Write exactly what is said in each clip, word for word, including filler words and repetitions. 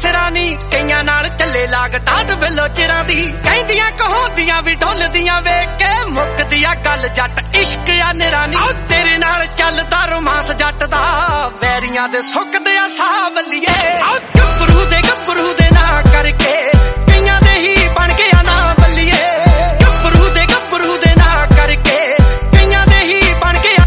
सिरा नी कईयां नाल चले लाग टाट बिलो चिरां दी कहंदियां कहोंदियां भी ढोलदियां वेख के मुकदिया गल जट इश्क आ निरानी तेरे नाल चलदा रोमांस जट दा वैरियां दे सुकदे आ साह बल्लिए गभरू दे गभरू दे ना करके कईयां दे ही बन गया ना बल्लिए गभरू दे गभरू दे ना करके कईयां दे ही बन गया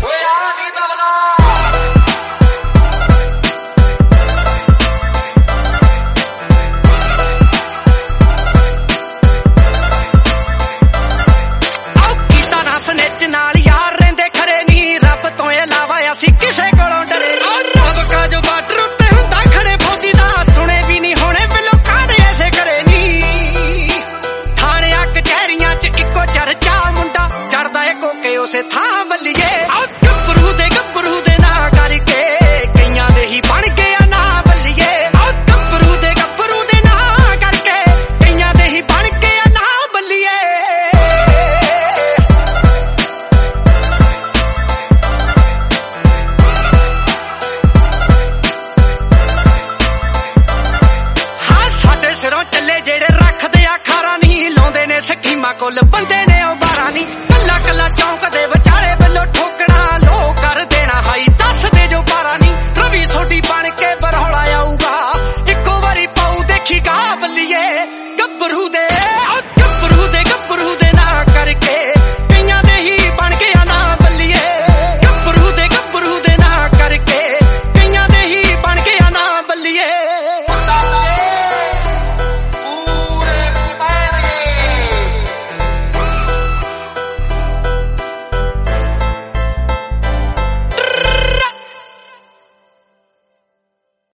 सनेच नाल यार रहिंदे खरे नी रब तो इलावा असीं किसे कोलों डरे रब का जो बार्डर उत्ते हुंदा खड़े फौजी दा सुने भी नहीं होने बिलो कांड ऐसे करे नी थाणियां कचहरियां च इक्को चर्चा मुंडा चढ़दा ए कोके उसे थां बल्लिए गभरू दे गभरू दे ना करके कईयां दे ही बन गया ना बल्लिए गभरू दे गभरू दे ना करके कईयां दे ही बन गया ना बल्लिए सिरों चले जेड़े रखदे आ खारा नहीं लाउंदे ने स्कीमां कोल बंदे